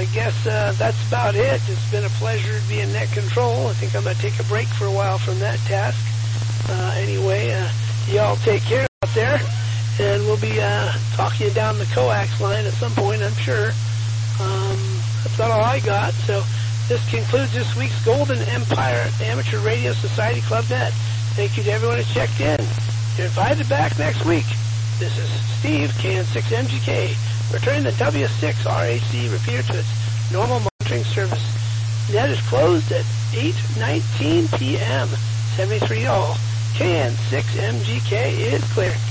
I guess that's about it. It's been a pleasure to be in net control. I think I'm going to take a break for a while from that task. Anyway, y'all take care out there, and we'll be talking you down the coax line at some point, I'm sure. That's about all I got. So this concludes this week's Golden Empire Amateur Radio Society Club Net. Thank you to everyone who checked in. You're invited back next week. This is Steve, KN6MGK, returning the W6 RHC repeater to its normal monitoring service. Net is closed at 8:19 p.m. 73 all. KN6MGK is clear.